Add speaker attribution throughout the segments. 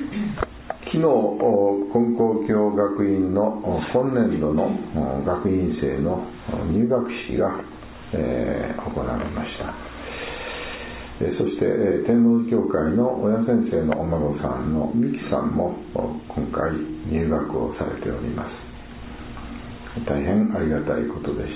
Speaker 1: 昨日金光教学院の今年度の学院生の入学式が行われました。そして天王寺教会の親先生のお孫さんの美希さんも今回入学をされております。大変ありがたいことでした。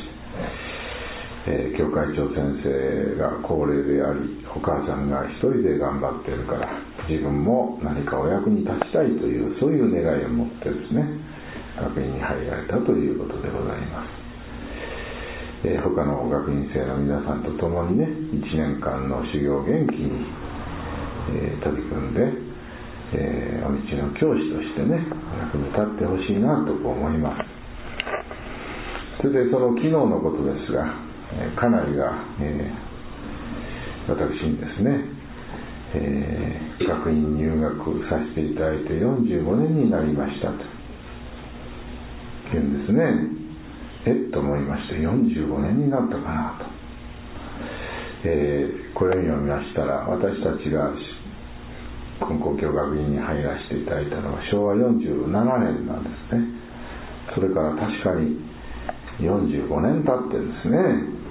Speaker 1: 教会長先生が高齢であり、お母さんが一人で頑張っているから自分も何かお役に立ちたいというそういう願いを持ってですね、学院に入られたということでございます。他の学院生の皆さんと共にね、1年間の修行元気に、取り組んで、お道の教師としてね、役に立ってほしいなと思います。それでその昨日のことですが、家内が、私にですね、学院入学させていただいて45年になりましたと言うんですね。と思いまして、45年になったかなと、これを読みましたら、私たちが金光教学院に入らせていただいたのは昭和47年なんですね。それから確かに45年経ってるんですね。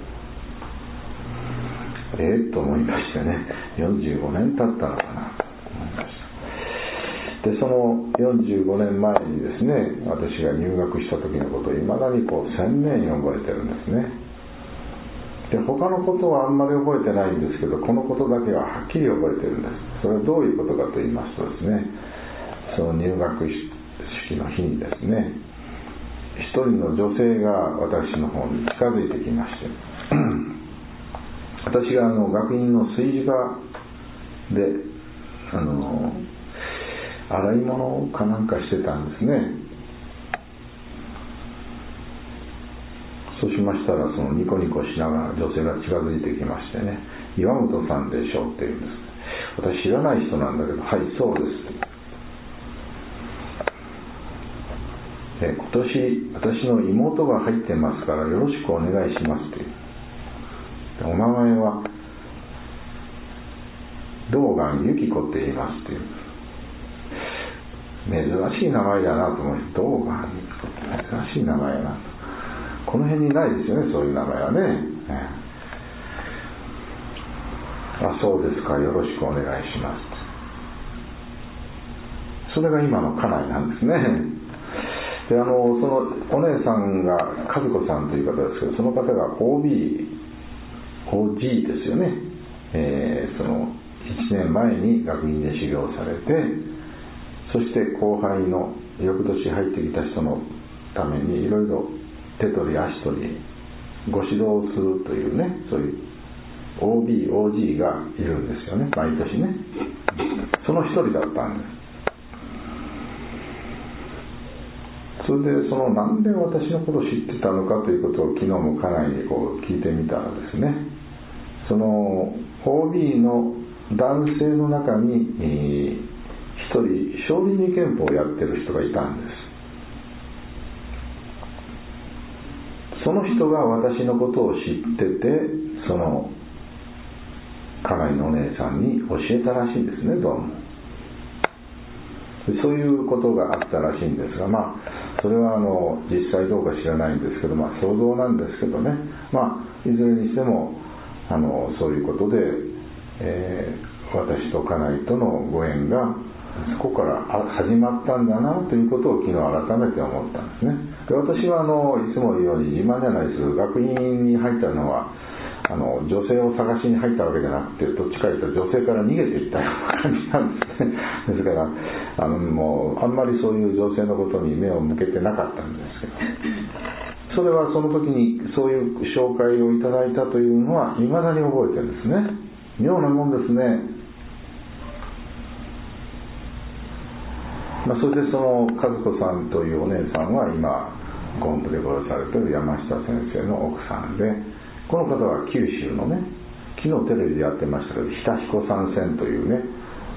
Speaker 1: と思いましてね、45年経ったのかなと思いました。で、その45年前にですね、私が入学した時のことをいまだに鮮明に覚えてるんですね。で、他のことはあんまり覚えてないんですけど、このことだけははっきり覚えてるんです。それはどういうことかと言いますとですね、その入学式の日にですね、一人の女性が私の方に近づいてきまして私が学院の炊事場で洗い物かなんかしてたんですね。そうしましたら、そのニコニコしながら女性が近づいてきましてね、岩本さんでしょうって言うんです。私知らない人なんだけど、はい、そうですって。今年私の妹が入ってますからよろしくお願いしますっていう。お名前は道元由紀子って言いますっていう。珍しい名前だなと思って、道元由紀子って珍しい名前だなと。この辺にないですよね、そういう名前はね。あ、そうですか、よろしくお願いします。それが今の家内なんですね。で、そのお姉さんが和子さんという方ですけど、その方が OG ですよね。その1年前に学院で修行されて、そして後輩の翌年入ってきた人のためにいろいろ手取り足取りご指導をするというね、そういう OG がいるんですよね、毎年ね。その一人だったんです。それでなんで私のことを知ってたのかということを昨日も家内に聞いてみたらですね、その OB の男性の中に一人小児二憲法をやってる人がいたんです。その人が私のことを知ってて、その家内のお姉さんに教えたらしいんですね、どうも。そういうことがあったらしいんですが、それは実際どうか知らないんですけど、想像なんですけどね、いずれにしてもそういうことで、私と家内とのご縁がそこから始まったんだなということを昨日改めて思ったんですね。で、私はいつも言うように自慢じゃないですけど、学院に入ったのは女性を探しに入ったわけじゃなくて、どっちかというと女性から逃げていったような感じなんですね。ですからもうあんまりそういう女性のことに目を向けてなかったんですけど、それはその時にそういう紹介をいただいたというのは未だに覚えてるんですね。妙なもんですね。それでその和子さんというお姉さんは今ゴンプで殺されている山下先生の奥さんで、この方は九州のね、昨日テレビでやってましたけど、日田彦山線というね、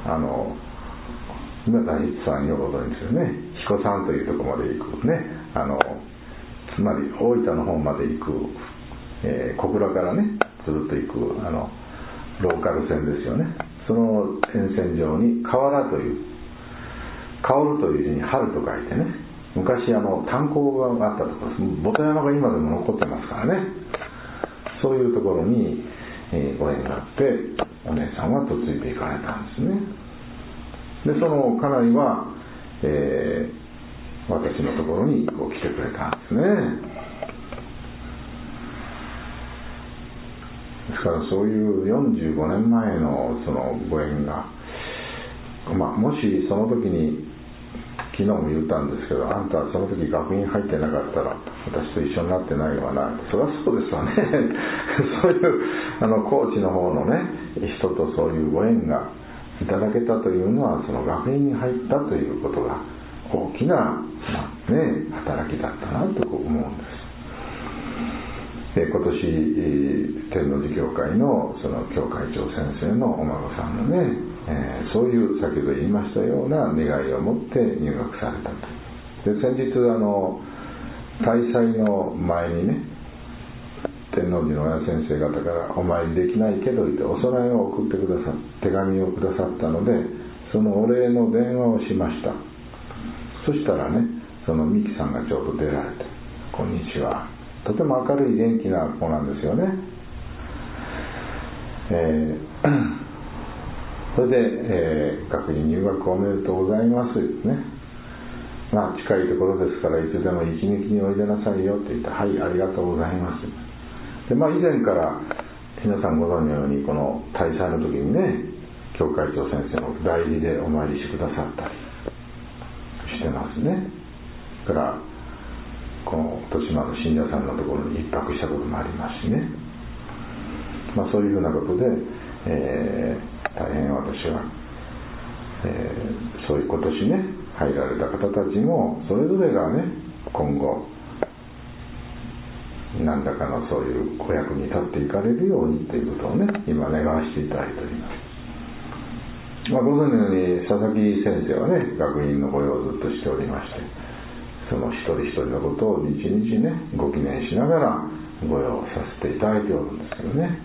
Speaker 1: 今大一さんよくご存知ですよね。彦山というところまで行くね、つまり大分の方まで行く、小倉からねずっと行くローカル線ですよね。その沿線上に河原という薫という字に春と書いてね、昔炭鉱があったところです。ボタ山が今でも残ってますからね。そういうところに、ご縁があってお姉さんは嫁いでいかれたんですね。でその家内は、私のところに来てくれたんですね。ですからそういう45年前のそのご縁が、もしその時に、昨日も言ったんですけど、あんたはその時学院入ってなかったら私と一緒になってないわな。そりゃそうですわね。そういう高知の方のね人とそういうご縁がいただけたというのは、その学院に入ったということが大きな、働きだったなと思うんです。今年天王寺教会のその教会長先生のお孫さんのね、そういう先ほど言いましたような願いを持って入学されたと。で先日大祭の前にね、天王寺の親先生方からお参りできないけど言ってお供えを送ってくださって、手紙をくださったので、そのお礼の電話をしました。そしたらね、そのミキさんがちょうど出られて、こんにちは、とても明るい元気な子なんですよね。それで、学院入学おめでとうございますね。近いところですからいつでも一撃においでなさいよって言って、はい、ありがとうございます。で、以前から皆さんご存知のように、この大祭の時にね、教会長先生の代理でお参りしてくださったりしてますね。だからこの豊島の信者さんのところに一泊したこともありますしね。そういうふうなことで、大変私は、そういう今年ね入られた方たちもそれぞれがね、今後何らかのそういうお役に立っていかれるようにということをね、今願わせていただいております。ご存知のように佐々木先生はね、学院の御用をずっとしておりまして、その一人一人のことを日々ねご記念しながら御用させていただいておるんですけどね。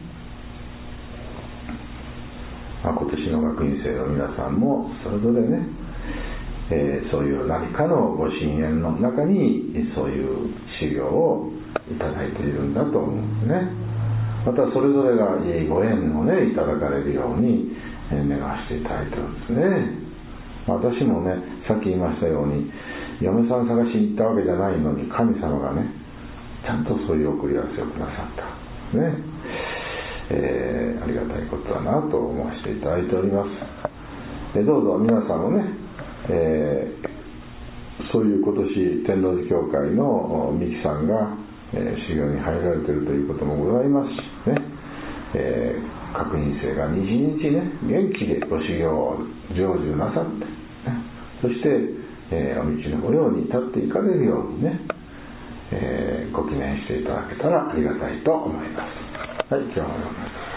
Speaker 1: 今年の学院生の皆さんもそれぞれね、そういう何かのご神縁の中にそういう修行をいただいているんだと思うんですね。またそれぞれがいいご縁をねいただかれるように願わせていただいてるんですね。私もね、さっき言いましたように嫁さん探しに行ったわけじゃないのに、神様がねちゃんとそういう送り合わせをくださったね。ありがたいことだなと思わせていただいております。どうぞ皆さんもね、そういう今年天王寺教会のミキさんが、修行に入られているということもございますしね、各院生が日々ね元気でご修行を成就なさって、ね、そして、お道の御用に立っていかれるようにね、ご記念していただけたらありがたいと思います。はい、今日もよろしく。